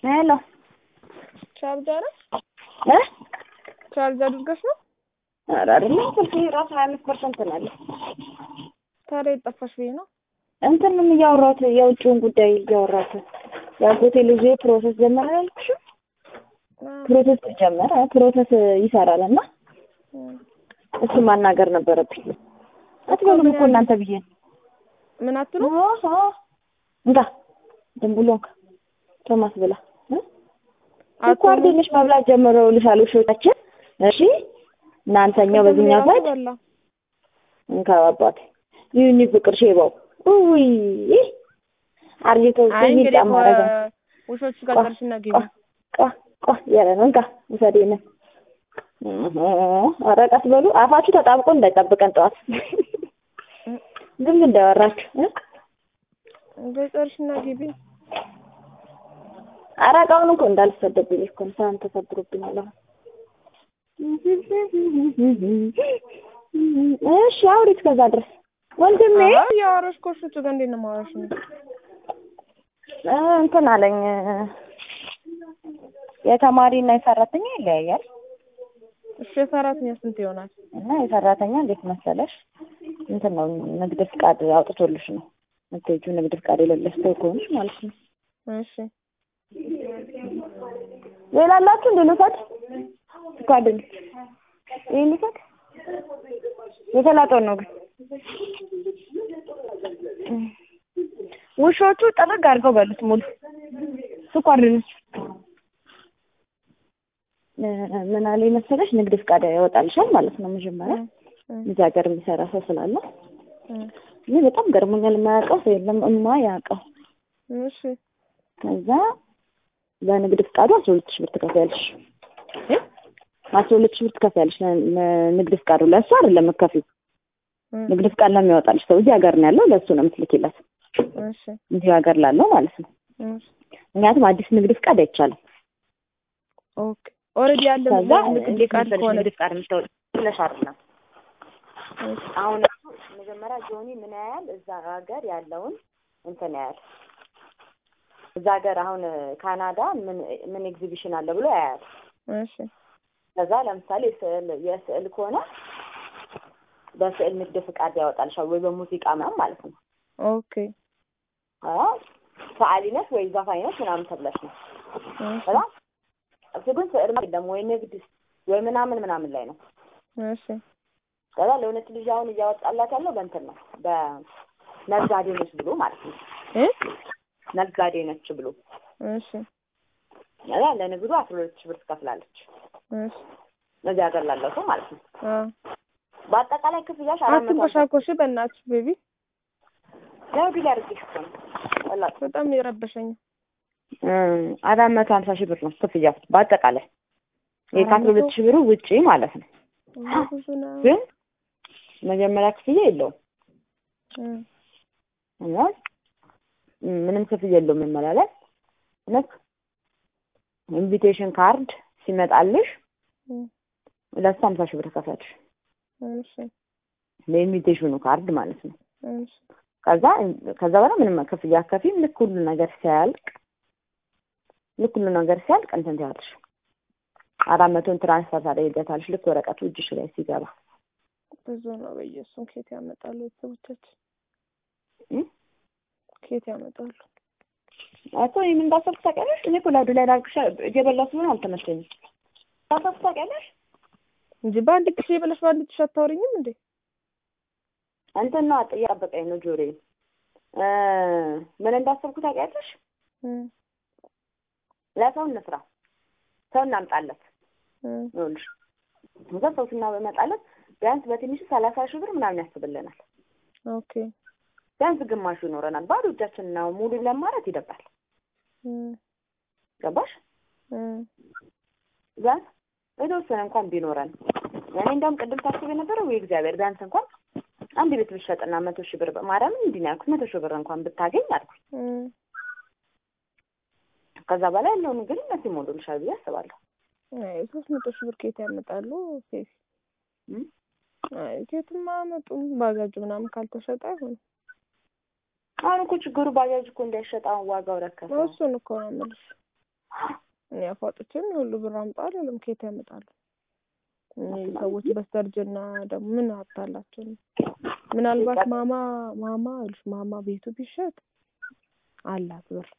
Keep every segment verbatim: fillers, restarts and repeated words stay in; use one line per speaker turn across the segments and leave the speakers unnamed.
ሄሎ
ቻርጀር
እ
ቻርጀር አድርገሽ ነው?
ኧረ አይደለም ስልኬ ራሱ ሃያ አምስት ፐርሰንት ነው ያለው።
ታዲያ የጠፋሽ ብዬሽ ነው።
እንትንም እያወራሁት የውጭውን ጉዳይ እያወራሁት ያልኩት ልጄ ፕሮሰስ ጀመረ አልኩሽ። ፕሮሰስ ጀመረ ፕሮሰስ ይሰራልና እሱ ማናገር ነበረብኝ። አትበሉም እኮ እናንተ ብዬ
ምን አትሉ?
አሃ እንዳ ደምቡሎክ ቶማስ ብላ እኮ አዲስ መብላት ጀመረው ልሻሉ ሾታችን። እሺ እናንተኛው በዚህኛው ሳይድ እንካባባት ይሁን ፍቅር ሼባው ውይ አርጂቶ ሲል ታማረጋ
ውሾቹ ጋር ደርሽና ግቢ
ቋ ቋ ያለ ነው እንካ ውሰዴነ አረቃት በሉ አፋችሁ ተጣብቆ እንዳይጠብቀን ጠዋት ግን እንዳወራችሁ
ደርሽና ግቢ
አራቃውን እኮ እንዳልሰደብኝ እኮ ሳን ተሰብሮብኛል። እሺ አውሪት ከዛ ድረስ ወንድሜ
ያወራሽ ኮሽቱ ጋር እንዴት ነው ማወራሽ ነው?
እንትን አለኝ የተማሪና የሰራተኛ ይለያያል።
እሺ የሰራተኛ ስንት ይሆናል?
እና የሰራተኛ እንዴት መሰለሽ እንትን ነው ንግድ ፍቃድ አውጥቶልሽ ነው የምትሄጂው። ንግድ ፍቃድ የሌለሽ ሰው ከሆንሽ ማለት ነው።
እሺ
ሌላ አላችሁ እንዴ? ልውሰድ ፍቃድ ይሄን ልውሰድ የተላጠው ነው ግን ውሾቹ ጠረግ አድርገው በሉት ሙሉ ስኳር ልጅ ምን አለኝ መሰለሽ ንግድ ፍቃድ ያወጣልሻል ማለት ነው። መጀመሪያ እዚህ ሀገር የሚሰራ ሰው ስላለ እኔ በጣም ገርሞኛል። የማያውቀው ሰው የለም እማ ያውቀው።
እሺ
ከዛ ለንግድ ፍቃዱ አስራ ሁለት ሺህ ብር ትከፍያለሽ። እ አስራ ሁለት ሺህ ብር ትከፍያለሽ ለንግድ ፍቃዱ። ለእሱ አይደለም የምትከፊው። ንግድ ፍቃድ ለሚያወጣልሽ ሰው እዚህ ሀገር ነው ያለው ለእሱ ነው የምትልኪላት።
እሺ
እዚህ ሀገር ላለው ማለት ነው። ምክንያቱም አዲስ ንግድ ፍቃድ አይቻልም።
ኦኬ ኦሬዲ ያለ ንግድ ፍቃድ ከሆነ
ንግድ ፍቃድ የምትወጣልሽ አይደለም። አሁን መጀመሪያ ጆኒ ምን ያያል እዛ ሀገር ያለውን እንትን ያያል። እዛ ሀገር አሁን ካናዳ ምን ምን ኤግዚቢሽን አለ ብሎ ያያል።
እሺ
ከዛ ለምሳሌ ስዕል የስዕል ከሆነ በስዕል ንግድ ፍቃድ ያወጣልሻል ወይ በሙዚቃ ምናምን ማለት ነው።
ኦኬ
አዎ ሰዓሊነት ወይ ዘፋኝነት ምናምን ተብለሽ ነው። አላ እሱን ስዕል ደግሞ ወይ ንግድ ወይ ምናምን ምናምን ላይ ነው።
እሺ
ከዛ ለእውነት ልጅ አሁን እያወጣላት ያለው በእንትን ነው በነጋዴ ነች ብሎ ማለት ነው።
እ
ነጋዴ ነች ብሎ
እሺ
ያላ ለንግዱ አስራ ሁለት ሺህ ብር ትከፍላለች።
እሺ
እዚህ ሀገር ላለው ሰው ማለት ነው።
አዎ
በአጠቃላይ ክፍያሽ አራት መቶ
አትንኮሻኮሽ በእናትሽ ቤቢ
ያው ዲል አድርጌሽ እኮ ነው አላ
በጣም የረበሸኝ
እ አራት መቶ ሃምሳ ሺህ ብር ነው ክፍያው በአጠቃላይ የአስራ ሁለት ሺህ ብሩ ውጪ ማለት ነው። ግን መጀመሪያ ክፍያ የለውም
እ
እና ምንም ክፍያ የለውም መመላለስ ነክ ኢንቪቴሽን ካርድ ሲመጣልሽ ለእሱ ሃምሳ ሺህ ብር ከፍያለሽ።
እሺ
ለኢንቪቴሽኑ ካርድ ማለት ነው።
እሺ
ከዛ ከዛ በኋላ ምንም ክፍያ ከፊም ልክ ሁሉ ነገር ሲያልቅ ልክ ሁሉ ነገር ሲያልቅ እንትን ትያለሽ አራት መቶን ትራንስፈር ታደርጊያታለሽ ልክ ወረቀቱ እጅሽ ላይ ሲገባ።
ብዙ ነው በየሱም ከየት ያመጣሉ ቤተሰቦቻችን
እ
ከየት ያመጣሉ?
አቶ ምን እንዳሰብኩ ታውቂያለሽ? እኔ እኮ ላዱ ላይ ላልኩሽ እየበላሁ ስለሆነ አልተመቸኝም። ታሰብኩ ታውቂያለሽ?
እንጂ በአንድ ጊዜ በለሽ በአንድ ጊዜ አታወሪኝም እንዴ?
እንትን ነው አጥያበቀኝ ነው ጆሮዬ እ ምን እንዳሰብኩ ታውቂያለሽ?
እ
ለሰው እንስራ ሰው እናምጣለት
እ
ይኸውልሽ እንዛ ሰው ስናመጣለት ቢያንስ በትንሹ ሰላሳ ሺህ ብር ምናምን ያስብልናል።
ኦኬ
ቢያንስ ግማሹ ይኖረናል። ባዶ እጃችን ነው ሙሉ ለማለት ይደባል።
እ
ገባሽ?
እ
ቢያንስ የተወሰነ እንኳን ቢኖረን እኔ እንደውም ቅድም ታስብ የነበረው ወይ እግዚአብሔር ቢያንስ እንኳን አንድ ቤት ብትሸጥና መቶ ሺህ ብር ማርያምን እንዲህ ነው ያልኩት መቶ ሺህ ብር እንኳን ብታገኝ አልኩኝ።
እ
ከዛ በላይ ያለውን ግን እነሱ ሞሉልሻል ብዬ አስባለሁ።
አይ ሶስት መቶ ሺህ ብር ከየት ያመጣሉ? ሴፍ
እ
አይ ከየትም አመጡም ባጃጅ ምናምን ካልተሸጠ አይሆንም።
አሁን እኮ ችግሩ ባጃጅ እኮ እንዳይሸጥ አሁን ዋጋው ረከሰ።
እሱን እኮ ነው የምልሽ። እኔ አፋጥቼም ሁሉ ብር አምጣ አልልም። ከየት ያመጣሉ? እነዚህ ሰዎች በስተርጅና ደግሞ ምን አታላቸው ነው? ምናልባት ማማ ማማ እልሽ ማማ ቤቱ ቢሸጥ አላት ብር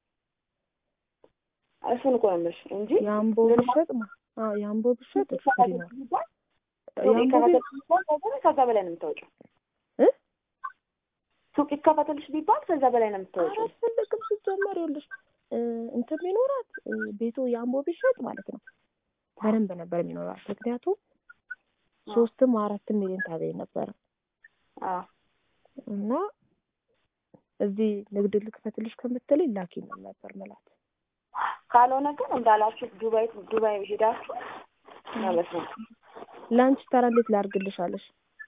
እሱን እኮ ነው የምልሽ እንጂ
ያምቦ ቢሸጥ ማ አዎ ያምቦ ቢሸጥ ፍሪ ነው። ያምቦ
ከዛ በላይ ነው የምታወጪው
እ
ሱቅ ይከፈትልሽ ቢባል ከዛ በላይ ነው የምታወጪው።
አልፈልግም ሲጀመር ይኸውልሽ እንትን ቢኖራት ቤቱ ያምቦ ቢሸጥ ማለት ነው በደንብ ነበር የሚኖራት። ምክንያቱም ሶስትም አራትም ሚሊዮን ታገኝ ነበር።
አዎ
እና እዚህ ንግድ ልክፈትልሽ ከምትለኝ ላኪ ነው ነበር ማለት።
ካልሆነ ግን እንዳላችሁ ዱባይ ዱባይ ሄዳችሁ ማለት ነው።
ላንች ተራ እንዴት ላድርግልሻለሽ?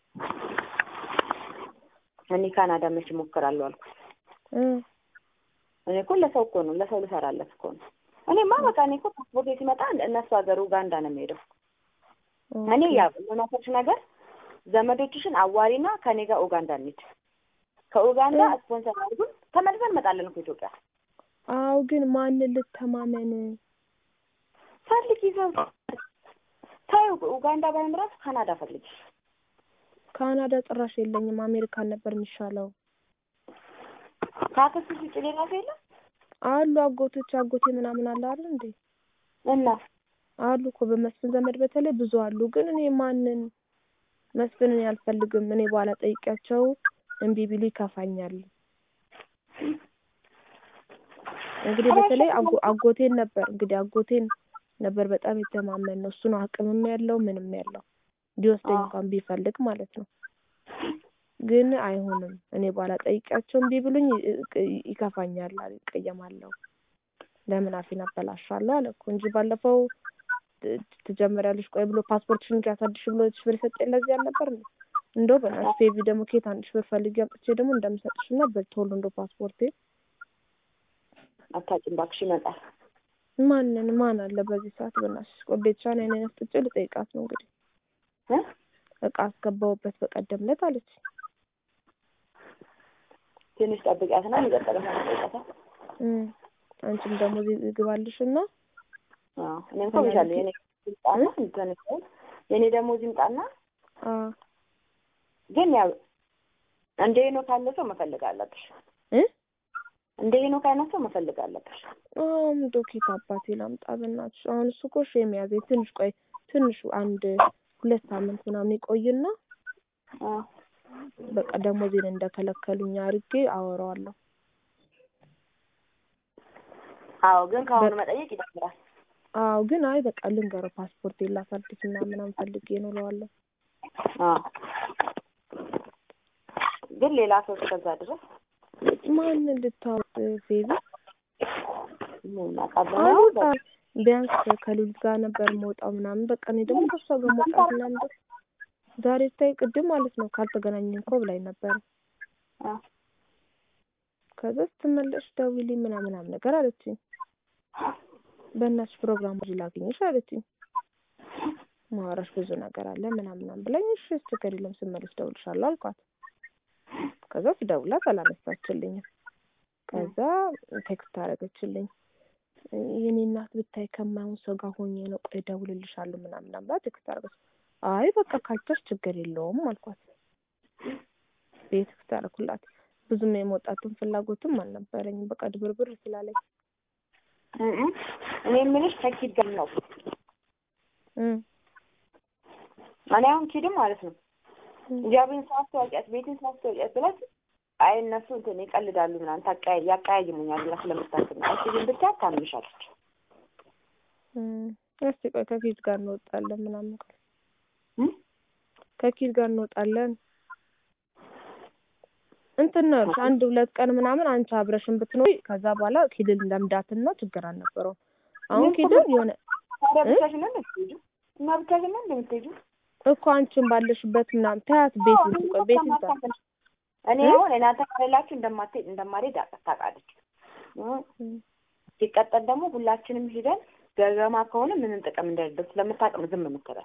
እኔ ካናዳ መች ሞክራለሁ አልኩ
እ
እኔ እኮ ለሰው እኮ ነው ለሰው ልሰራለት እኮ ነው። እኔማ በቃ እኔ እኮ ፓስፖርት ሲመጣ እነሱ ሀገር ኡጋንዳ ነው የሚሄደው። እኔ ያው ለማሰብሽ ነገር ዘመዶችሽን አዋሪና ከኔ ጋር ኡጋንዳ እንሂድ። ከኡጋንዳ ስፖንሰር አድርጉን ተመልሰን እንመጣለን እኮ ኢትዮጵያ።
አው ግን ማን ልተማመን?
ፈልጊ ሰው ታዩ ኡጋንዳ ባይምራት ካናዳ ፈልጊ።
ካናዳ ጥራሽ የለኝም አሜሪካን ነበር የሚሻለው።
ካከስሽ ውጭ ሌላ ሰው የለም?
አሉ አጎቶች አጎቴ ምናምን አለ አይደል እንዴ?
እና
አሉ እኮ በመስፍን ዘመድ በተለይ ብዙ አሉ። ግን እኔ ማንን መስፍንን ያልፈልግም። እኔ በኋላ ጠይቂያቸው እምቢ ቢሉ ይከፋኛል። እንግዲህ በተለይ አጎቴን ነበር እንግዲህ አጎቴን ነበር በጣም የተማመን ነው። እሱ ነው አቅምም ያለው ምንም ያለው ሊወስደኝ እንኳን ቢፈልግ ማለት ነው። ግን አይሆንም። እኔ በኋላ ጠይቂያቸው እምቢ ብሉኝ ይከፋኛል፣ ይቀየማለሁ። ለምን አፊን አበላሻለሁ አለ እኮ እንጂ ባለፈው ትጀምሪያለሽ ቆይ ብሎ ፓስፖርትሽን ያሳድሽ ብሎ ትሽብር ሰጠኝ ለዚህ አልነበር ነው። እንደው በእናትሽ ቤቢ ደግሞ ከየት አንድ ሺህ ብር ፈልጌ አምጥቼ ደግሞ እንደምሰጥሽና በቶሎ እንደው ፓስፖርቴ
አታጭም እባክሽ ይመጣል።
ማንን ማን አለ በዚህ ሰዓት በእናትሽ ቆይ ቤተሻን አይኔን አፍጥጬ ልጠይቃት ነው እንግዲህ
እ
እቃ አስገባውበት በቀደም ዕለት አለች።
ትንሽ ጠብቂያትና እንቀጥላለን ጠይቃታ
እ አንቺም ደግሞ ይግባልሽና
አዎ እኔም ኮሚሻል የኔ ይጣና እንትን የኔ ደግሞ ይምጣና
አ
ግን ያው እንደ ነው ካለ ሰው መፈልግ አለብሽ
እ
እንደ ነው ካለ ሰው መፈልግ አለብሽ።
አም ዶክተር አባቴ ላምጣ በእናትሽ አሁን እሱ እኮ ሼም ያዘኝ። ትንሽ ቆይ ትንሽ አንድ ሁለት ሳምንት ምናምን ይቆይና
አ
በቃ ደሞዜን እንደከለከሉኝ አድርጌ አወራዋለሁ።
አዎ ግን ካሁን መጠየቅ ይደብራል።
አዎ ግን አይ በቃ ልንገረው ፓስፖርት ላሳድስና ምናምን ፈልጌ ነው እለዋለሁ።
አዎ ግን ሌላ ሰው እስከዛ ድረስ
ማን ልታወጥ ቤቢ
ምን አቀበለው
ቢያንስ ከሉል ጋር ነበር መውጣው ምናምን በቃ እኔ ደግሞ ከሷ ጋር መውጣት ምናምን ዛሬ ታይ ቅድም ማለት ነው ካልተገናኘን እኮ ብላኝ ነበር።
አ
ከዛ ስትመለሽ ደውዪልኝ ምናምን ምናምን ነገር አለችኝ። በእናትሽ ፕሮግራም ላግኝሽ አለችኝ። ማውራሽ ብዙ ነገር አለ ምናምን ምናምን ብላኝ እሺ ችግር የለም ስመለስ ደውልሻለሁ አልኳት። ከዛ ስደውላት አላነሳችልኝም። ከዛ ቴክስት አደረገችልኝ። የኔ እናት ብታይ ከማይሆን ሰው ጋር ሆኜ ነው ቆይ ደውልልሻለሁ ምናምን ምናምን ቴክስት አደረገች። አይ በቃ ካልተሽ ችግር የለውም አልኳት። ቴክስት አደረኩላት። ብዙም የመውጣቱን ፍላጎትም አልነበረኝም በቃ ድብርብር ስላለኝ
እ እኔ የምልሽ ከኪድ ጋር ነው
እ
እኔ አሁን ኪድም ማለት ነው ያብን ሰዓት ወጣት ቤትን ሰዓት ወጣት ብላት አይ እነሱ እንትን ይቀልዳሉ ምናምን ታቃይ ያቃያይሙኛል ብላ ስለምታስብ ነው። እሺ ግን ብቻ ታምሻለች።
እ እስቲ ቆይ ከኪድ ጋር እንወጣለን ምናምን
እ
ከኪድ ጋር እንወጣለን እንትን ነው አንድ ሁለት ቀን ምናምን አንቺ አብረሽን ብትኖሪ ከዛ በኋላ ኪድን ለምዳትና ችግር አልነበረው። አሁን ኪድን የሆነ
ታረብታሽን ነው እንዴ እና ብታሽን ነው እንዴ
እኮ አንቺን ባለሽበት ምናምን ታያት ቤት ውስጥ ቆይ ቤት ውስጥ
እኔ አሁን እናንተ ካላችሁ እንደማትሄድ እንደማልሄድ ታውቃለች። ሲቀጥል ደግሞ ሁላችንም ሄደን ገገማ ከሆነ ምንም ጥቅም እንደሌለው ስለምታውቅ ዝም የምትለው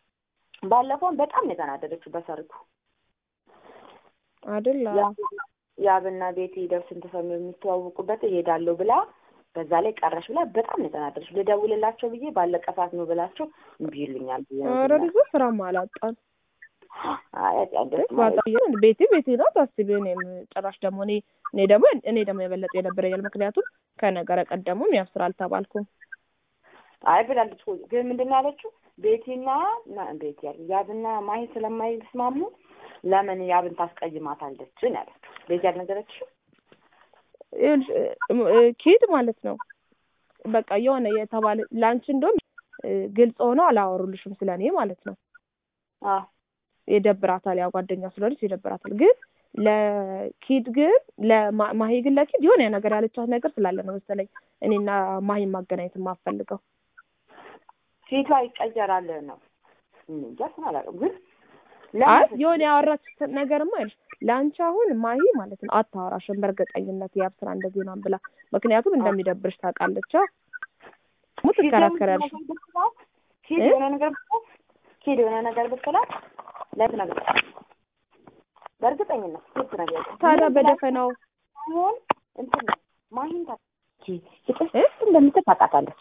ባለፈው በጣም ነው የተናደደችው በሰርጉ
አይደል?
ያብና ቤቲ ደርስ እንተሰሙ የሚተዋወቁበት እሄዳለሁ ብላ በዛ ላይ ቀረሽ ብላ በጣም የተናደረች ልደውልላቸው ብዬ ባለቀ ሰዓት ነው ብላቸው እምቢ ይሉኛል።
ኧረ ልጅ ስራም አላጣን
አይ አደስ
ባጣየን ቤቲ ቤቲ ነው ታስቢው ነው ጭራሽ ደግሞ እኔ እኔ ደግሞ እኔ ደግሞ የበለጠ የነበረኛል ምክንያቱም ከነገረ ቀደሙም ያው ስራ አልተባልኩም።
አይ ብላለች ግን ምንድነው ያለችው ቤቲና ቤቲ ያለ ያብና ማይ ስለማይስማሙ ለምን ያብን ታስቀይማታለች ነው ያለችው። ቤቲ ያልነገረችው
ኪድ ማለት ነው በቃ የሆነ የተባለ ላንች እንደውም ግልጽ ሆኖ አላወሩልሽም ስለኔ ማለት ነው።
አዎ
የደብራታል ያው ጓደኛ ስለሆነች ይደብራታል ግን ለኪድ ግን ለማሂ ግን ለኪድ የሆነ ነገር ያለቻት ነገር ስላለ ነው መሰለኝ እኔና ማሂ ማገናኘት ማፈልገው
ፊቷ ይቀየራል ነው እንጃ ስናላቀም ግን
አይ የሆነ ያወራች ነገርማ አይደል ላንቺ አሁን ማሂ ማለት ነው አታወራሽም በርግጠኝነት ያብ ስራ እንደዚህ ነው ብላ ምክንያቱም እንደሚደብርሽ ታውቃለች ሙት ተከራከራለሽ
ኪድ የሆነ ነገር ኪድ የሆነ ነገር ብትላት ለምን ነገር በርግጠኝነት ኪድ ነገር
ታዲያ በደፈናው
አሁን እንትን ማሂን ታኪ እጥፍ እንደምትታጣታለች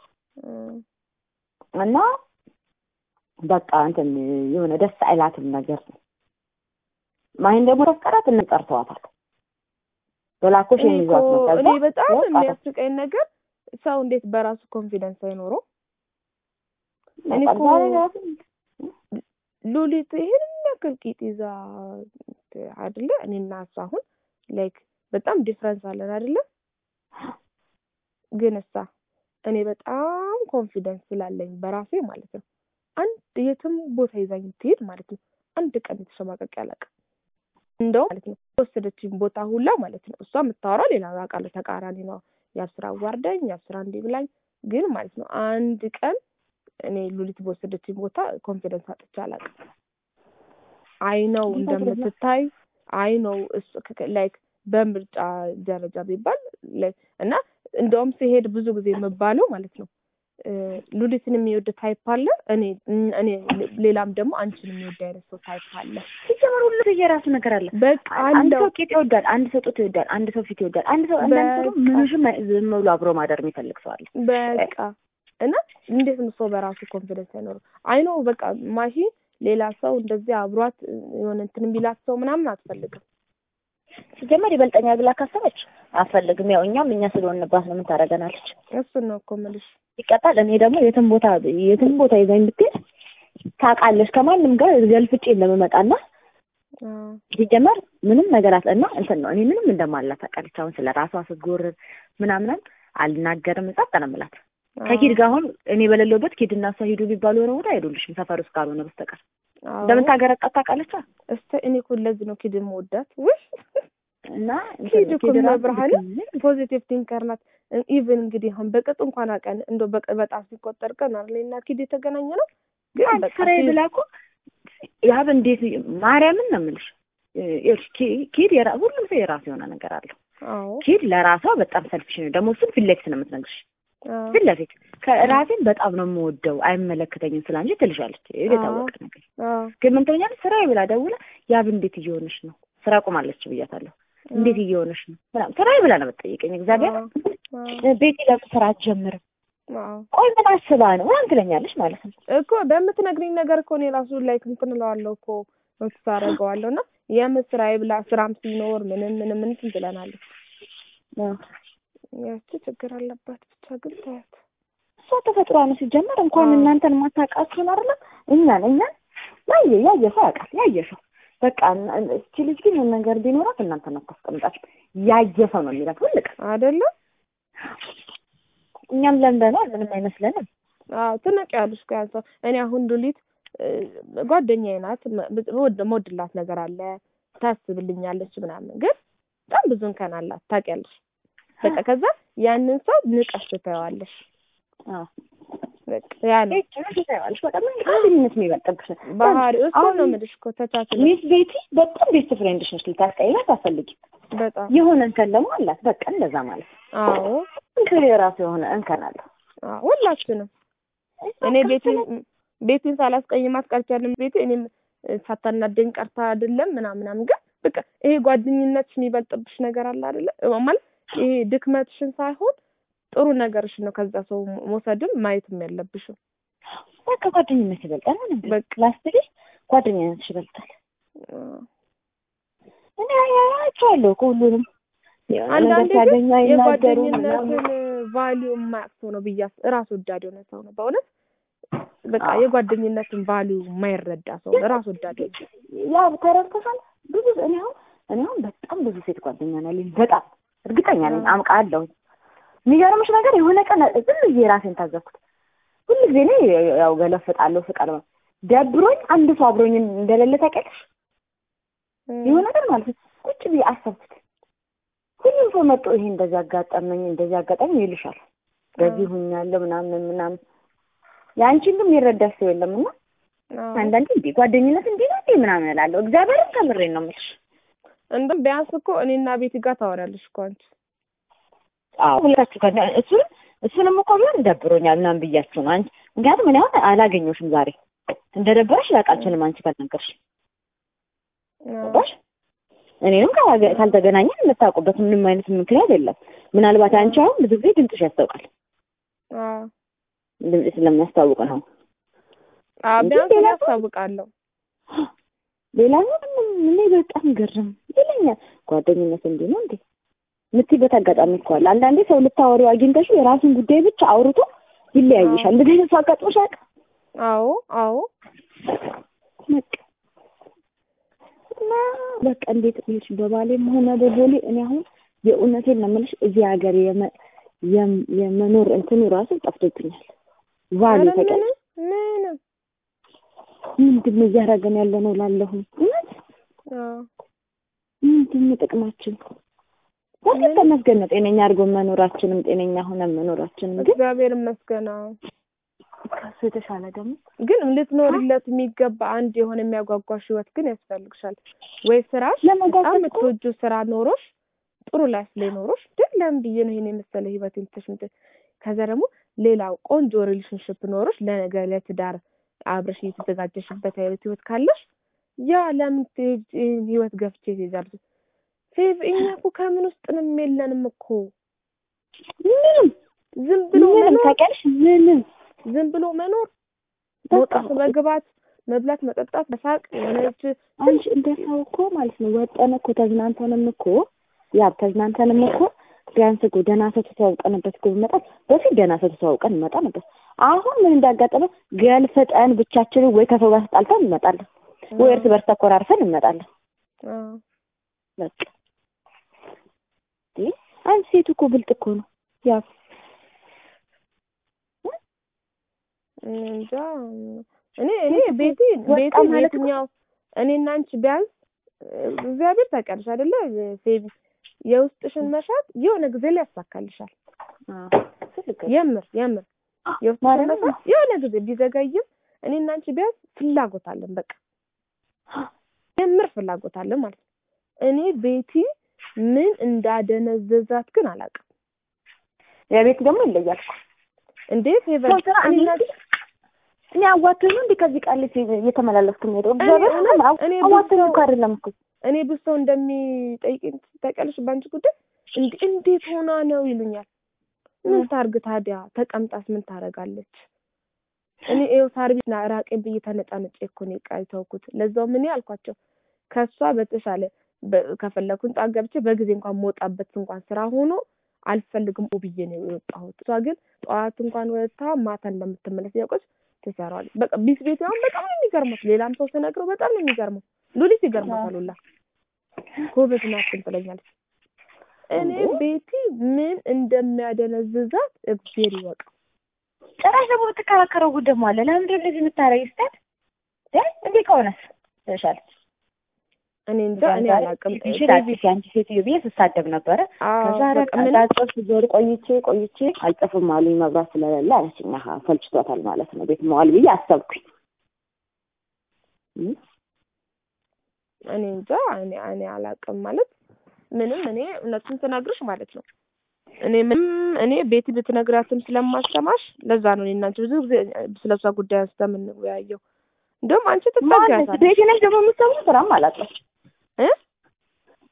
እና በቃ እንትን የሆነ ደስ አይላትም ነገር ነው ማሂን ደግሞ ተፈቀራት እንጠርተዋታል በላኮሽ የሚዟት ነው
እኔ በጣም የሚያስቀኝ ነገር ሰው እንዴት በራሱ ኮንፊደንስ አይኖረው እኔ እኮ ሉሊት ይሄን ነገር ቂጢዛ አይደለ እኔና እሷ አሁን ላይክ በጣም ዲፈረንስ አለን አይደለ ግን እሷ እኔ በጣም ኮንፊደንስ ስላለኝ በራሴ ማለት ነው አንድ የትም ቦታ ይዛኝ ትሄድ ማለት ነው አንድ ቀን ተሸማቀቅ ያለቀ እንደው ማለት ነው ወሰደችኝ ቦታ ሁላ ማለት ነው እሷ የምታወራው ሌላ አቃለ ተቃራኒ ነው ያስራ ዋርደኝ ያስራ እንዲ ብላኝ ግን ማለት ነው አንድ ቀን እኔ ሉሊት ወሰደችኝ ቦታ ኮንፊደንስ አጥቻለሁ አይ ነው እንደምትታይ አይ ነው ላይክ በምርጫ ደረጃ ቢባል ላይክ እና እንደውም ሲሄድ ብዙ ጊዜ መባለው ማለት ነው ሉሊትን የሚወድ ታይፕ አለ እኔ እኔ ሌላም ደግሞ አንቺን የሚወድ አይነት ሰው ታይፕ አለ
ሲጀመር ሁሉ የራሱ ነገር አለ
በቃ
አንድ ሰው ቂጥ ይወዳል አንድ ሰው ጡት ይወዳል አንድ ሰው ፊት ይወዳል አንድ ሰው አንዳንድ ሰው ምንሽም ዝም ብሎ አብሮ ማደር የሚፈልግ ሰው አለ
በቃ እና እንዴት ነው ሰው በራሱ ኮንፊደንስ አይኖርም አይ ነው በቃ ማሂ ሌላ ሰው እንደዚህ አብሯት የሆነ እንትን ቢላት ሰው ምናምን አትፈልግም
ሲጀመር ይበልጠኛ ብላ ካሰበች አትፈልግም ያው እኛም እኛ ስለሆነባት ነው ምን ታረጋናለች
እሱን ነው እኮ የምልሽ
ይቀጣል እኔ ደግሞ የትም ቦታ የትም ቦታ ይዘኝ ብትሄድ ታውቃለች ከማንም ጋር ገልፍጬ እንደምመጣና ሲጀመር ምንም ነገር አጥና እንትን ነው እኔ ምንም እንደማላት ታውቃለች አሁን ስለራሷ ስትጎር ምናምን አልናገርም ጻጣናምላት ከኪድ ጋር አሁን እኔ በሌለውበት ኪድና ሰው ሂዱ ቢባሉ ነው ወጣ አይደሉሽም ሰፈር ውስጥ ካልሆነ በስተቀር እንደምን ታገረጣ ታውቃለች
እስቲ እኔ እኮ ለዚህ ነው ኪድን መወዳት ወይ
እና
ኪድ እኮ ብርሃን ፖዚቲቭ ቲንከር ናት ኢቭን እንግዲህ አሁን በቅጥ እንኳን አቀን እንደው በጣም ሲቆጠር ቀን አይደልና ኪድ የተገናኘ ነው ግን በቃ
ብላኮ ያብ እንዴት ማርያምን ነው የምልሽ ኪድ የራ ሁሉም ሰው የራሱ የሆነ ነገር አለው
አዎ
ኪድ ለራሷ በጣም ሰልፊሽ ነው ደግሞ እሱን ፊሌክስ ነው የምትነግርሽ ፊለፊት ከራሴን በጣም ነው የምወደው አይመለከተኝም ስላንጂ ትልሻለች የታወቀ ነገር ግን ምን ትሆኛለሽ ስራ ይብላ ደውላ ያብ እንዴት እየሆነሽ ነው ስራ ቆማለች ብያታለሁ እንዴት እየሆነሽ ነው ሰላም ስራ ይብላ ነው የምትጠይቀኝ እግዚአብሔር ቤት ለምን ስራ ጀምር ቆይ ምን አስባ ነው አንተ ትለኛለሽ ማለት ነው
እኮ በምትነግሪኝ ነገር እኮ ነው ራሱ ላይ እንትን እለዋለሁ እኮ ወጥታረጋዋለሁና የምስራ ይብላ ስራም ሲኖር ምንም ምንም ምን ትላለች ያቺ ችግር አለባት ብቻ ግን ታያት
እሷ ተፈጥሯ ነው ሲጀመር እንኳን እናንተን ማታውቃችሁ ነው አይደል እኛን እኛን ያየ ያየሰው ያውቃል ያየሰው በቃ እቺ ልጅ ግን ነገር ቢኖራት እናንተን አታስቀምጣችሁ ያየሰው ነው የሚላት ሁልቅ
አይደለ
እኛም ለምደናል ምንም አይመስለንም
አዎ ትነቂያለሽ ካንተ እኔ አሁን ዱሊት ጓደኛዬ ናት ወድ ሞድላት ነገር አለ ታስብልኛለች ምናምን ግን በጣም ብዙ እንከን አላት ታውቂያለሽ በቃ ከዛ ያንን ሰው ንቀሽ ታያዋለሽ አዎ በቃ ያን
ታያዋለሽ በጣም እንግዲህ የሚበጠብሽ
ባህሪ እሱ ነው ምድሽ እኮ ተታተለ
ሚስ ቤቲ በጣም ቤስት ፍሬንድሽ ነሽ ልታስቀይላት አትፈልጊ
በጣም
የሆነ እንከን ደግሞ አላት በቃ እንደዛ ማለት
አዎ
እንከን የራሱ የሆነ እንከን አለ
አዎ ሁላችንም እኔ ቤቲ ቤቲን ሳላስቀይማት ቀርቻለሁ ቤቲ እኔም ሳታናደኝ ቀርታ አይደለም ምናምን ግን በቃ ይሄ ጓደኝነትሽ የሚበልጥብሽ ነገር አለ አይደለ ማለት ይሄ ድክመትሽን ሳይሆን ጥሩ ነገርሽን ነው ከዛ ሰው መውሰድም ማየትም ያለብሽም።
በቃ ጓደኝነት ይበልጣል ማለት ነው። በቃ ላስትሽ ጓደኝነትሽ ይበልጣል። እኔ አያቸዋለሁ ሁሉንም
አንዳንዴ ግን የጓደኝነትን ቫልዩ የማያውቅ ሰው ነው ብያስ ራስ ወዳድ የሆነ ሰው ነው በእውነት በቃ የጓደኝነትን ቫልዩ የማይረዳ ሰው ራስ ወዳድ ነው።
ያው ተረድተሻል። ብዙ እኔ አሁን እኔ አሁን በጣም ብዙ ሴት ጓደኛ ነኝ በጣም እርግጠኛ ነኝ አምቃለሁ። የሚገርምሽ ነገር የሆነ ቀን ዝም ብዬ ራሴን ታዘብኩት። ሁሉ ጊዜ እኔ ያው ገለፍጣለሁ ፍቃለሁ ደብሮኝ አንድ ሰው አብሮኝ እንደሌለ ታውቂያለሽ። የሆነ ነገር ማለት ቁጭ ብዬ አሰብኩት። ሁሉም ሰው መጥቶ ይሄ እንደዚህ አጋጠመኝ እንደዚህ አጋጠመኝ ይልሻል። በዚህ ሁኛለሁ ምናምን ምናምን ያንቺን ግን የሚረዳሽ ሰው የለምና አንዳንዴ እንዴ ጓደኝነት እንዴ ነው እንዴ ምናምን እላለሁ። እግዚአብሔርን ከምሬን ነው የምልሽ።
እንደም ቢያንስ እኮ እኔና ቤት ጋር ታወራለሽ እኮ አንቺ።
አዎ ሁላችሁ ጋር እሱን እሱንም እኮ ቢሆን ደብሮኛል ምናምን ብያችሁ ነው አንቺ። ምክንያቱም እኔ አሁን አላገኘሁሽም ዛሬ እንደደበረሽ ላውቃችንም አንቺ ካልነገርሽ ባሽ እኔንም ካልተገናኘን የምታውቁበት ምንም አይነት ምክንያት የለም። ምናልባት አንቺ አሁን ብዙ ጊዜ ድምፅሽ ያስታውቃል።
አዎ
ድምፅሽ ስለሚያስታውቅ ነው።
አዎ ቢያንስ ያስታውቃለሁ።
ሌላ ምንም ምን በጣም ገርም ይለኛል። ጓደኝነት እንዴ ነው እንዴ ምትይበት አጋጣሚ እኮ አለ። አንዳንዴ ሰው ልታወሪው አግኝተሽ የራሱን ጉዳይ ብቻ አውርቶ ይለያይሻል። እንደዚህ ነው አጋጥሞሻል?
አዎ አዎ
በቃ በቃ እንዴት ልጅ በባሌም ሆነ በቦሌ እኔ አሁን የእውነቴን ነው የምልሽ እዚህ ሀገር የመኖር እንትኑ ራሱ ጠፍቶብኛል። ባሌ ተቀል
ምን
ምንድን ነው እያደረገን ያለ ነው ላለሁ እውነት
አዎ
ምንድን ነው ጥቅማችን? ወደ ተመስገን ነው ጤነኛ አድርጎ መኖራችንም ጤነኛ ሆነ መኖራችንም ግን
እግዚአብሔር ይመስገን።
ከሱ የተሻለ ደግሞ
ግን ልትኖርለት የሚገባ አንድ የሆነ የሚያጓጓሽ ህይወት ግን ያስፈልግሻል። ወይ ስራሽ በጣም የምትወጂው ስራ ኖሮሽ ጥሩ ላይፍ ላይ ኖሮሽ ደለም ብዬ ነው ይሄን የመሰለ ህይወት እንትሽምት ከዛ ደግሞ ሌላው ቆንጆ ሪሌሽንሺፕ ኖሮሽ ለነገ ለትዳር አብረሽ እየተዘጋጀሽበት አይነት ህይወት ካለሽ ያ ለምን ህይወት ገፍቼ ይዛልሽ ፌቭ እኛ እኮ ከምን ውስጥ ነው የለንም እኮ
ምንም
ዝም ብሎ
ምንም ታውቂያለሽ ምንም
ዝም ብሎ መኖር መውጣት መግባት መብላት መጠጣት በሳቅ የሆነች
አንቺ እንደሰው እኮ ማለት ነው ወጣን እኮ ተዝናንተንም እኮ ያ ተዝናንተንም እኮ ቢያንስ እኮ ደህና ሰው ተዋውቀንበት እኮ መጣ በፊት ደህና ሰው ተዋውቀን መጣ ነበር። አሁን ምን እንዳጋጠመ ገልፈጠን ብቻችንን ወይ ከሰው ጋር ተጣልተን እንመጣለን ወይ እርስ በርስ ተኮራርፈን እንመጣለን።
አዎ
በቃ ዲ አንቺ ሴት እኮ ብልጥ እኮ ነው ያ
እንጃ እኔ እኔ ቤቲ ቤቲ የትኛው እኔና አንቺ ቢያንስ እግዚአብሔር ታውቂያለሽ አይደለ ሴቪ የውስጥሽን መሻት የሆነ ጊዜ ላይ ያሳካልሻል።
አዎ
የምር የምር የውስጥሽን መሻት የሆነ ጊዜ ቢዘጋይም እኔና አንቺ ቢያንስ ፍላጎት አለን በቃ የምር ፍላጎት አለን ማለት ነው። እኔ ቤቲ ምን እንዳደነዘዛት ግን አላውቅም።
የቤት ደግሞ ይለያል እንዴት ይበልጥ እኔ አዋተኝ እንዴ ከዚህ ቃል እየተመላለስኩ ነው እግዚአብሔር እኔ አዋተኝ እኮ አይደለም እኮ እኔ ብዙ እንደሚጠይቅኝ ተቀልሽ ባንቺ ጉዳይ እንዴ እንዴት ሆና ነው ይሉኛል። ምን ታርግ ታዲያ ተቀምጣስ ምን ታረጋለች? እኔ ኤው ሰርቪስ ራቄ ብዬ ተነጣነጭ እኮ ነው ቃይተውኩት። ለዛው ምን ያልኳቸው ከሷ በተሻለ ከፈለኩን ጣገብቼ በጊዜ እንኳን ሞጣበት እንኳን ስራ ሆኖ አልፈልግም ኦብዬ ነው የወጣሁት። እሷ ግን ጧት እንኳን ወጣ ማታ እንደምትመለስ ያውቀች ተሰራዋለች። በቃ ቢስ ቤት አሁን በጣም ነው የሚገርመው። ሌላም ሰው ተነግረው በጣም ነው የሚገርመው። ሉሊት ይገርማታል ሁላ ኮበት ናት ትለኛለች። እኔ ቤቲ ምን እንደሚያደነዝዛት እግዚአብሔር ይወቅ። ጭራሽ ደግሞ ተከራከረው ጉዳይ ማለት ለምን እንደዚህ የምታረጊ ስታት እ እንዴ ከሆነስ ተሻለ እኔ እንጃ እኔ አላውቅም። ሴቪ አንቺ ሴትዮ ብዬ ስሳደብ ነበረ። ከዛ አራጣጣፍ ዞር ቆይቼ ቆይቼ አልጠፍም አሉኝ መብራት ስለሌለ አለችኝ። አሃ ፈልጭቷታል ማለት ነው ቤት መዋል ብዬ አሰብኩኝ። እኔ እንጃ እኔ እኔ አላውቅም ማለት ምንም እኔ እውነቱን ተናግረሽ ማለት ነው። እኔ ምንም እኔ ቤት ብትነግራትም ስለማሰማሽ ለዛ ነው እኔና አንቺ ብዙ ጊዜ ስለሷ ጉዳይ አስተምን ነው ያየው። እንደውም አንቺ ተጣጋታ ቤት ነሽ ደግሞ የምትሰሙ ስራም አላውቅም እ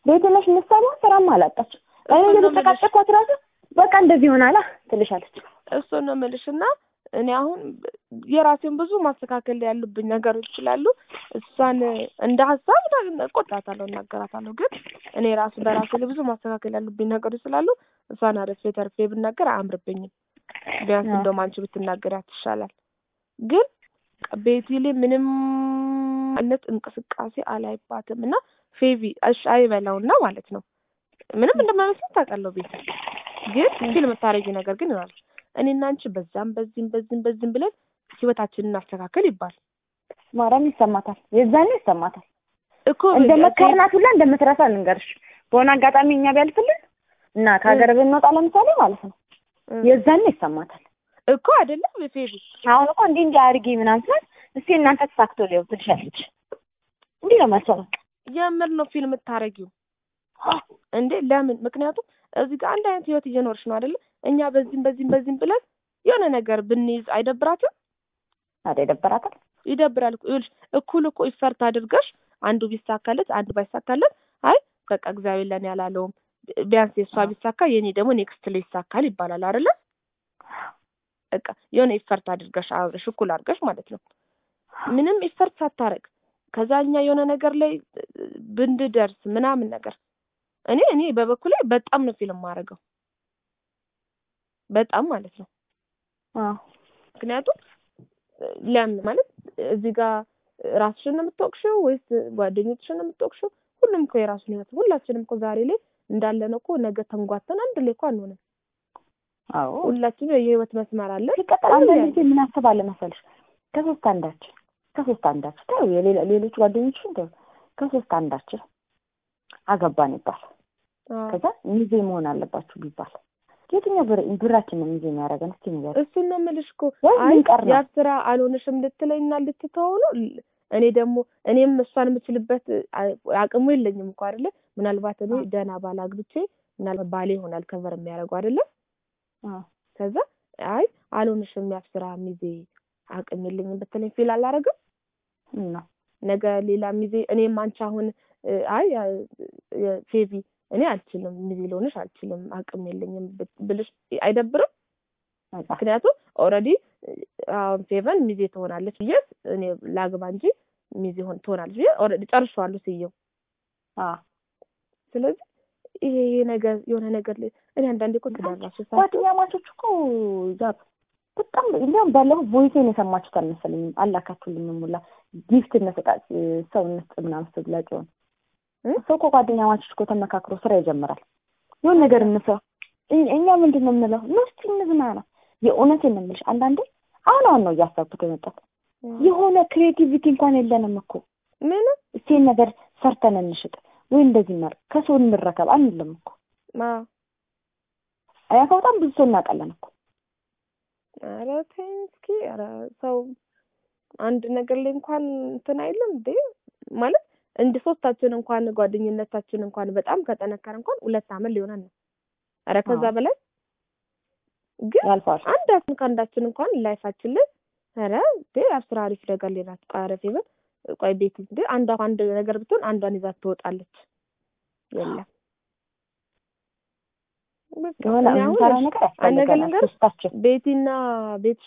ቤትነሽ ምሳሌ ስራም አላጣች እኔ ለተጨቃጨቅኳት ራሱ በቃ እንደዚህ ሆናላ ትልሻለች።
እሱ ነው የምልሽና እኔ አሁን የራሴን ብዙ ማስተካከል ያሉብኝ ነገሮች ይችላሉ። እሷን እንደ ሐሳብ ቆጣታለሁ እናገራታለሁ። ግን እኔ ራሱ በራሴ ላይ ብዙ ማስተካከል ያሉብኝ ነገሮች ስላሉ እሷን አረፍ ተርፌ ብናገር አያምርብኝም። ቢያንስ እንደውም አንቺ ብትናገሪያት ይሻላል። ግን ቤቲ ላይ ምንም አይነት እንቅስቃሴ አላይባትም እና ፌቪ እሺ አይበላውና ማለት ነው ምንም እንደማይመስል ታውቃለሁ። ቤት ግን ፊልም ታረጊ ነገር ግን ይላል እኔና አንቺ በዛም በዚህም በዚህም በዚህም ብለን ህይወታችንን እናስተካከል ይባል
ማራም ይሰማታል። የዛኔ ይሰማታል
እኮ
እንደመከርናት ሁላ እንደምትረሳ ልንገርሽ። በሆነ አጋጣሚ እኛ ቢያልፍልን እና ከሀገር ብንወጣ ለምሳሌ ማለት ነው የዛኔ ይሰማታል
እኮ አይደለም ፌቪ
አሁን እኮ እንዲህ እንዲህ አድርጊ ምናምን ስላት እስኪ እናንተ ተሳክቶ ሊው ትልሻለች። እንዴ ነው ማሰብ
የምር ነው ፊልም ታረጊው እንዴ? ለምን? ምክንያቱም እዚህ ጋር አንድ አይነት ህይወት እየኖርሽ ነው አይደል? እኛ በዚህም በዚህም በዚህም ብለን የሆነ ነገር ብንይዝ አይደብራትም?
አይደብራትም?
ይደብራል እኮ ይልሽ እኩል እኮ ይፈርት አድርገሽ አንዱ ቢሳካለት አንዱ ባይሳካለት አይ በቃ እግዚአብሔር ለኔ ያላለውም ቢያንስ የሷ ቢሳካ የኔ ደግሞ ኔክስት ላይ ይሳካል ይባላል አይደል? በቃ የሆነ ይፈርት አድርገሽ አብረሽ እኩል አድርገሽ ማለት ነው። ምንም ይፈርት ሳታረግ ከዛኛ የሆነ ነገር ላይ ብንድደርስ ምናምን ነገር እኔ እኔ በበኩሌ በጣም ነው ፊልም ማረገው በጣም ማለት ነው።
አዎ
ምክንያቱም ለምን ማለት እዚህ ጋር ራስሽን ነው የምትወቅሽው ወይስ ጓደኞችሽን ነው የምትወቅሽው? ሁሉም እኮ የራሱን ህይወት ሁላችንም እኮ ዛሬ ላይ እንዳለን እኮ ነገ ተንጓተን አንድ ላይ እኮ አንሆንም።
አዎ
ሁላችንም የህይወት መስመር አለ።
ይቀጥላል። አንዳንድ ጊዜ ምን አስባለሁ መሰለሽ ከሶስት አንዳችን ከሶስት አንዳችን ታው የሌሎች ጓደኞችሽን ታው ከሶስት አንዳችን አገባን ይባል ከዛ ሚዜ መሆን አለባችሁ ቢባል የትኛው ብራችን ነው ሚዜ የሚያደርገን? እስኪ ንገር።
እሱን ነው የምልሽ እኮ አይ ያስራ አልሆነሽም ልትለኝና ልትተው ነው። እኔ ደግሞ እኔም እሷን የምችልበት አቅሙ የለኝም እንኳን አይደለ? ምናልባት እኔ ደና ባል አግብቼ ምናልባት ባሌ ይሆናል ከቨር የሚያደርገው አይደለ?
አዎ
ከዛ አይ አልሆነሽም ያስራ ሚዜ አቅም የለኝም ብትለኝ ፊል አላረግም
እና
ነገ ሌላ ሚዜ እኔም አንቺ አሁን አይ ፌቪ እኔ አልችልም ሚዜ ልሆንሽ አልችልም አቅም የለኝም ብልሽ አይደብርም? ምክንያቱም ኦሬዲ አሁን ፌቨን ሚዜ ትሆናለች ብዬ እኔ ላግባ እንጂ ሚዜ ሆን ትሆናለች ብዬ ኦሬዲ ጨርሻለሁ ሲየው።
አዎ
ስለዚህ ይሄ ነገር የሆነ ነገር እኔ አንዳንዴ እኮ ተዳራሽ ሳይሆን
ጓደኛማቾች እኮ ያ በጣም እንደም ባለው ቮይሴን የሰማችሁት አልመሰለኝም። አላካችሁልኝም ሙላ ጊፍት ነፈጣት ሰው ነስጥ ምናምን ስለላቀው ሰው እኮ ጓደኛማቾች እኮ ተመካክሮ ስራ ይጀምራል። የሆነ ነገር እንሰራ እኛ ምንድነው የምንለው ንስቲ እንዝናና። የእውነቴን ነው የምልሽ አንዳንዴ አሁን አሁን ነው እያሰብኩት የመጣው የሆነ ክሬቲቪቲ እንኳን የለንም እኮ
ምን
እስቲ ነገር ሰርተን እንሽጥ ወይ እንደዚህ ማር ከሰው እንረከብ አንልም እኮ
ማ
አያ በጣም ብዙ ሰው እናቀለን እኮ
ኧረ ተይ እስኪ ኧረ ሰው አንድ ነገር ላይ እንኳን እንትን አይልም እንዴ ማለት እንደ ሶስታችን እንኳን ጓደኝነታችን እንኳን በጣም ከጠነከረ እንኳን ሁለት አመት ሊሆን ነው። ኧረ ከዛ በላይ ግን አንዳችን ካንዳችን እንኳን ላይፋችን ላይ ኧረ እንዴ አስራ አሪፍ ነገር ሌላ ተቃረፈ ይበል ቆይ ቤት እንዴ አንዷ አንድ ነገር ብትሆን አንዷን ይዛ ትወጣለች። የለም
የሆነ አንሳራ ነገር
አነገር ቤቲና ቤትሻ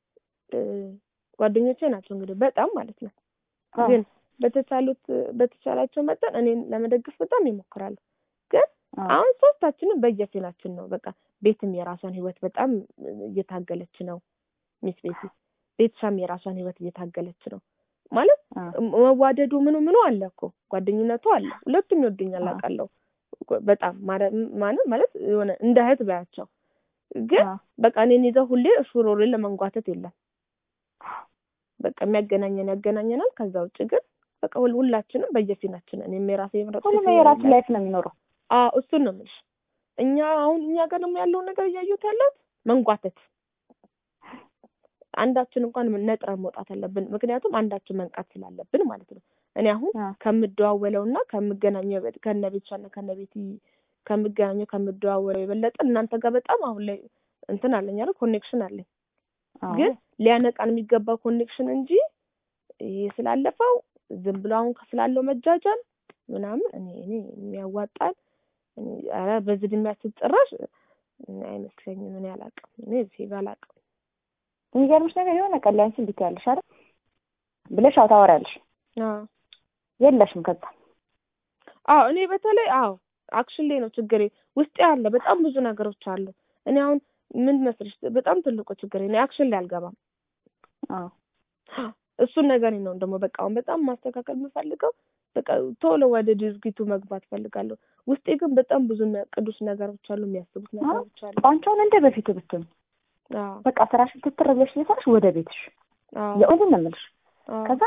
ጓደኞቼ ናቸው እንግዲህ በጣም ማለት ነው። ግን በተቻሉት በተቻላቸው መጠን እኔን ለመደገፍ በጣም ይሞክራሉ። ግን አሁን ሶስታችንም በየፊናችን ነው በቃ ቤትም የራሷን ህይወት በጣም እየታገለች ነው። ሚስ ቤቲ ቤትሻም የራሷን ህይወት እየታገለች ነው። ማለት መዋደዱ ምኑ ምኑ አለ እኮ ጓደኝነቱ አለ። ሁለቱም ይወዱኛል አውቃለሁ በጣም ማለት ማለት የሆነ እንደ እህት ባያቸው ግን በቃ እኔን ይዘው ሁሌ እሹሮሬ ለመንጓተት የለም። በቃ የሚያገናኘን ያገናኘናል። ከዛ ውጭ ግን በቃ ሁላችንም በየፊናችን እኔም የራሴ የምረጥ
ሁሉም የራሱ ላይፍ ነው የሚኖረው።
አዎ እሱን ነው የምልሽ። እኛ አሁን እኛ ጋር ነው ያለው ነገር እያዩት ያለው መንጓተት። አንዳችን እንኳን ነጥራ መውጣት አለብን። ምክንያቱም አንዳችን መንቃት ስላለብን ማለት ነው። እኔ አሁን ከምደዋወለውና ከምገናኘው ከነቤትሻና ከነቤቲ ከምገናኘው ከምደዋወለው የበለጠ እናንተ ጋር በጣም አሁን ላይ እንትን አለኝ አይደል ኮኔክሽን አለኝ። ግን ሊያነቃን የሚገባው ኮኔክሽን እንጂ ይሄ ስላለፈው ዝም ብሎ አሁን ከስላለው መጃጃል ምናምን እኔ እኔ የሚያዋጣን እኔ ኧረ በዚህ ድምያ ስትጨራሽ አይመስለኝም። እኔ አላውቅም። እኔ ፌቪ አላውቅም።
የሚገርምሽ ነገር የሆነ ቀን ላይ አንቺ እንዴት ያለሽ አይደል ብለሽ አዎ ታወሪያለሽ።
አዎ
የለሽም ከዛ
አዎ እኔ በተለይ አዎ አክሽን ላይ ነው ችግሬ። ውስጤ አለ በጣም ብዙ ነገሮች አሉ። እኔ አሁን ምን መስልሽ በጣም ትልቁ ችግሬ እኔ አክሽን ላይ አልገባም።
አዎ
እሱን ነገር ነው ደግሞ በቃ አሁን በጣም ማስተካከል የምፈልገው በቃ ቶሎ ወደ ድርጊቱ መግባት ፈልጋለሁ። ውስጤ ግን በጣም ብዙ ቅዱስ ነገሮች አሉ፣ የሚያስቡት ነገሮች አሉ።
አንቺውን እንደ በፊቱ ብትሆን
አዎ
በቃ ስራሽን ትትረብለሽ ይፈርሽ ወደ ቤትሽ
አዎ
የኦልን ነው የምልሽ።
አዎ
ከዛ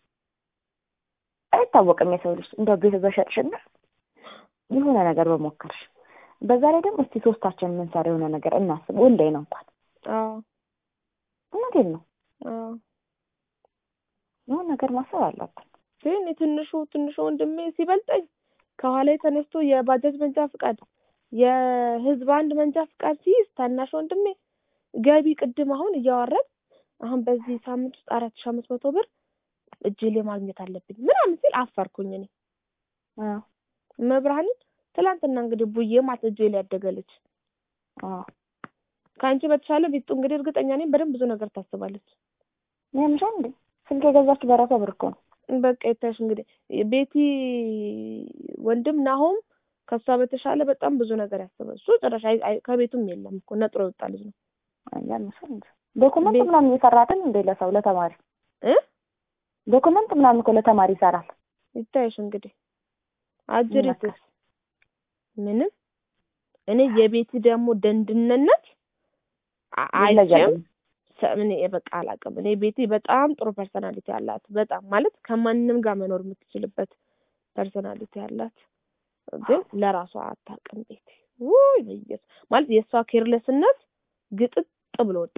አይታወቅም የሰው ልጅ እንደው ቤት በሸጥሽና የሆነ ነገር በሞከርሽ። በዛ ላይ ደግሞ እስቲ ሶስታችን ምን ሰራ የሆነ ነገር እናስብ ወንዴ ነው እንኳን
አዎ
እውነቴን ነው
አዎ
የሆነ ነገር ማሰብ አለብን።
ግን ትንሹ ትንሹ ወንድሜ ሲበልጠኝ ከኋላ ተነስቶ የባጃጅ መንጃ ፍቃድ የህዝብ አንድ መንጃ ፍቃድ ሲይዝ ታናሽ ወንድሜ ገቢ ቅድም አሁን እያወራን አሁን በዚህ ሳምንት ውስጥ አራት ሺህ አምስት መቶ ብር እጄ ላይ ማግኘት አለብኝ ምናምን ሲል አፈርኩኝ እኔ።
አዎ
መብርሃን ትላንትና እንግዲህ ቡዬ ማለት እጄ ላይ ያደገለች
አዎ
ካንቺ በተሻለ ቢጡ እንግዲህ እርግጠኛ ነኝ በደንብ ብዙ ነገር ታስባለች።
የምሻው እንዴ ስልክ የገዛች በራሷ ብር እኮ ነው።
በቃ ይታሽ እንግዲህ ቤቲ ወንድም ናሆም ከሷ በተሻለ በጣም ብዙ ነገር ያስባል። እሱ ጭራሽ ከቤቱም የለም እኮ ነጥሮ ይወጣ ልጅ ነው።
አያ መሰል እንዴ ዶክመንት ምናምን እየሰራትን እንደ ለሰው ለተማሪ
እ
ዶክመንት ምናምን እኮ ለተማሪ ይሰራል።
ይታሽ እንግዲህ አጅሪትስ ምንም እኔ የቤቲ ደግሞ ደንድነነት አይለም ሰምኔ በቃ አላውቅም። እኔ ቤቲ በጣም ጥሩ ፐርሰናሊቲ አላት። በጣም ማለት ከማንንም ጋር መኖር የምትችልበት ፐርሰናሊቲ አላት። ግን ለራሷ አታውቅም ቤቲ። ውይ በየስ ማለት የሷ ኬርለስነት ግጥጥ ብሎ ወጣ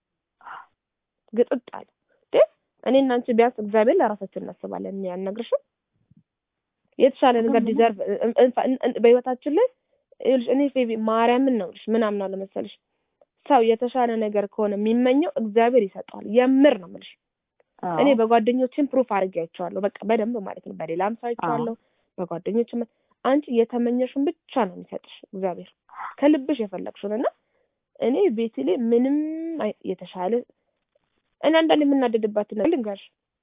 ግጥጥ አለ። እኔ እና አንቺ ቢያንስ እግዚአብሔር ለራሳችን እናስባለን። እኔ ያልነግርሽም የተሻለ ነገር ዲዘርቭ በህይወታችን ላይ እኔ ፌቪ ማርያምን ነው ልሽ ምናምን አለ መሰልሽ ሰው የተሻለ ነገር ከሆነ የሚመኘው እግዚአብሔር ይሰጣል። የምር ነው የምልሽ። እኔ በጓደኞቼም ፕሩፍ አድርጌያቸዋለሁ። በቃ በደንብ ማለት ነው። በሌላም ሳይቻለሁ በጓደኞቼም አንቺ የተመኘሽውን ብቻ ነው የሚሰጥሽ እግዚአብሔር ከልብሽ የፈለግሽውና እኔ ቤቴ ላይ ምንም የተሻለ እኔ አንዳንዴ የምናደድባት ነገር ልንገርሽ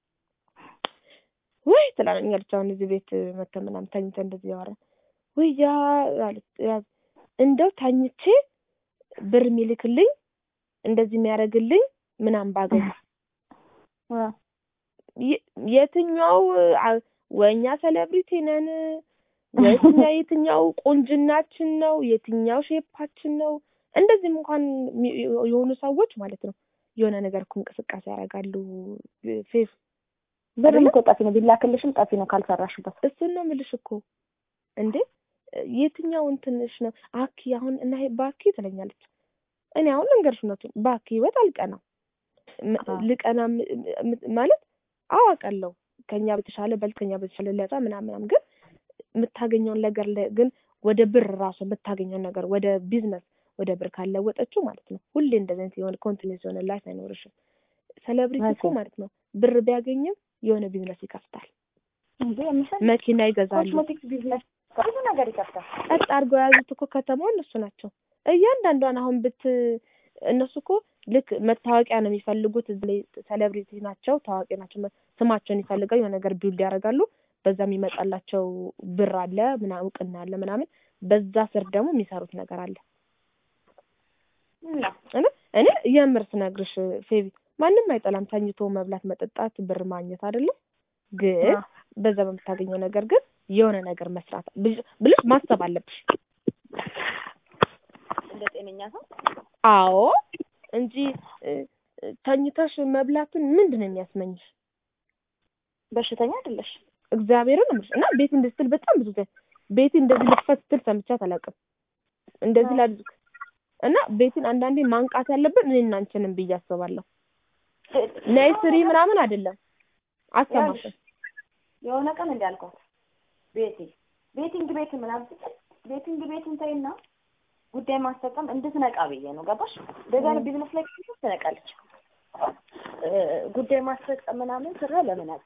ወይ ትላለኛለች። አሁን እዚህ ቤት መተህ ምናምን ተኝተህ እንደዚህ ያወራ ወይ ያ አለች እንደው ታኝቼ ብር የሚልክልኝ እንደዚህ የሚያደርግልኝ ምናምን ባገኝ የትኛው ወኛ ሴሌብሪቲ ነን ወይኛ የትኛው ቁንጅናችን ነው የትኛው ሼፓችን ነው? እንደዚህም እንኳን የሆኑ ሰዎች ማለት ነው የሆነ ነገር እኮ እንቅስቃሴ ያደርጋሉ። ፌፍ
ብርም እኮ ጠፊ ነው ቢላክልሽም ጠፊ ነው ካልሰራሽበት።
እሱን ነው የምልሽ እኮ እንዴ የትኛው እንትንሽ ነው አኪ አሁን እና ባኪ ትለኛለች። እኔ አሁን ልንገርሽ ነው ባኪ ህይወት አልቀና ልቀና ማለት አዋቀለው ከኛ በተሻለ በልከኛ በተሻለ ለታ ምናምን ግን የምታገኘውን ነገር ግን ወደ ብር ራሱ የምታገኘውን ነገር ወደ ቢዝነስ ወደ ብር ካለወጠችው ማለት ነው ሁሌ እንደዚህ የሆነ ኮንቲኒዩስ የሆነ ላይፍ አይኖርሽም። ሴሌብሪቲ እኮ ማለት ነው ብር ቢያገኝም የሆነ ቢዝነስ ይከፍታል
እንዴ ምንሰል
መኪና ይገዛሉ
ኮስሞቲክስ ቢዝነስ ብዙ ነገር ይከፍታል።
ቀጥ አድርገው ያዙት እኮ ከተማው እነሱ ናቸው። እያንዳንዷን አሁን ብት እነሱ እኮ ልክ መታወቂያ ነው የሚፈልጉት። እዚህ ሴሌብሪቲ ናቸው ታዋቂ ናቸው ስማቸውን ይፈልጋሉ የሆነ ነገር ቢልድ ያደርጋሉ በዛም ይመጣላቸው ብር አለ ምናምን እውቅና አለ ምናምን በዛ ስር ደግሞ የሚሰሩት ነገር አለ። እኔ እኔ የምርስ ነግርሽ ፌቪ ማንንም አይጠላም ተኝቶ መብላት መጠጣት ብር ማግኘት አይደለም ግን በዛ በምታገኘው ነገር ግን የሆነ ነገር መስራት ብልሽ ማሰብ አለብሽ
እንደ ጤነኛ ሰው።
አዎ እንጂ ተኝተሽ መብላትን ምንድነው የሚያስመኝሽ?
በሽተኛ አይደለሽ
እግዚአብሔርን ነው እና ቤት እንድትል በጣም ብዙ ቤት እንደዚህ ልፈት ስትል ሰምቻት አላውቅም። እንደዚህ ላድርግ እና ቤትን አንዳንዴ ማንቃት ያለብን እኔ እና አንቺንም ብዬ አስባለሁ። ነይ ስሪ ምናምን አይደለም አስተማርሽ
የሆነ ቀን እንዳልኳት ቤቲ ቤቲንግ ቤት ምናምን ቤቲንግ ቤትን ታይና ጉዳይ ማስፈጸም እንድትነቃ ብዬ ነው ገባሽ? ደጋን ቢዝነስ ላይ ትነቃለች። ጉዳይ ማስፈጸም ምናምን ስራ ለምን አጭ